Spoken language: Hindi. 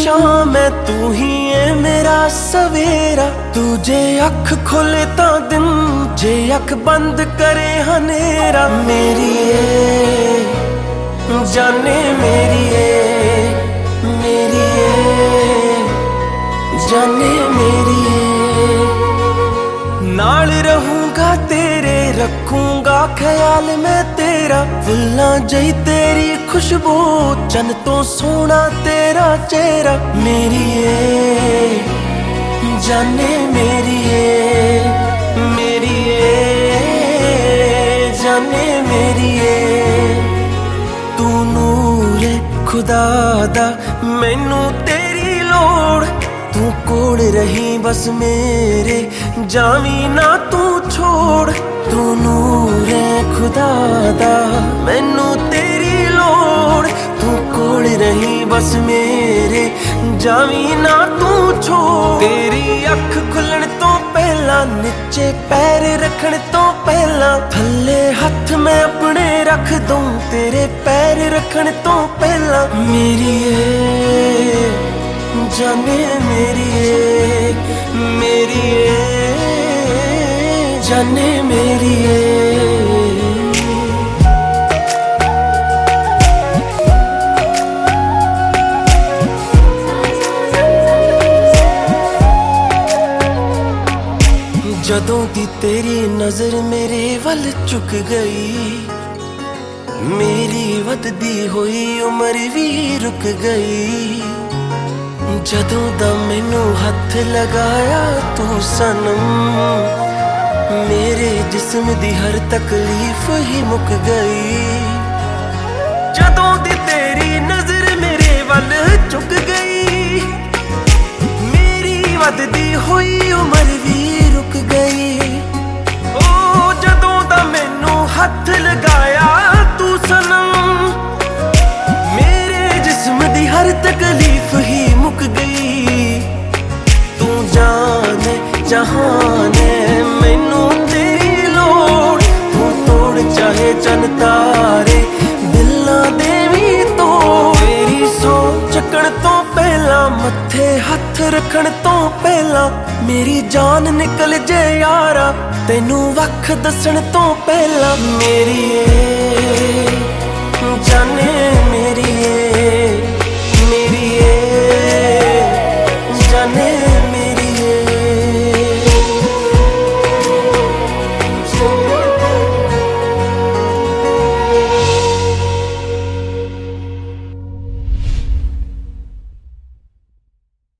शाम है, तू ही है मेरा सवेरा। तू जे अख खोले ता दिन, जे अख बंद करे हनेरा। मेरी है जाने मेरी है, मेरी है जाने मेरी है। नाल रहूंगा तेरे, रखूंगा ख्याल मैं तेरा। फुल्लां जही तेरी खुशबू, चन तो सोना तेरा चेहरा। मेरी है जाने मेरी है, मेरी है जाने मेरी है। तू नूर खुदा दा, मैनू तेरी लोड़। तू कोल रही बस मेरे, जावी ना तू छोड़। तू नूर खुदा दा, मैनू तेरी लोड़। तू कोल रही बस मेरे, जावी ना तू छोड़। तेरी अख खुलण तो पहला, नीचे पैर रखण तो पहला। थल्ले हथ मैं अपने रख दूं, तेरे पैर रखण तो पहला। मेरी है जाने मेरी है, मेरी है जाने मेरी है। जदों दी तेरी नजर मेरे वल चुक गई, मेरी वधदी हुई उम्र भी रुक गई। जदों दा मैनू हथ लगाया तू सनम, मेरे जिस्म दी हर तकलीफ ही मुक गई। जदों दी तेरी नजर मेरे वल चुक गई, मेरी वधदी हुई उम्र भी रुक गई। ओ जदों दा मैनू हथ लगाया तू सनम, मेरे जिस्म दी हर तकलीफ ही मुक गई। तू जाने जहाने मैनू तेरी लोड़। तू तोड़ चाहे चन तारे, दिलां दे भी तोड़। तेरी सौ चकण तो पहला, मत्थे हथ रखण तो पहला। मेरी जान निकल जे यारा, तैनू वख दसण तो पहला। मेरी है जाने मेरी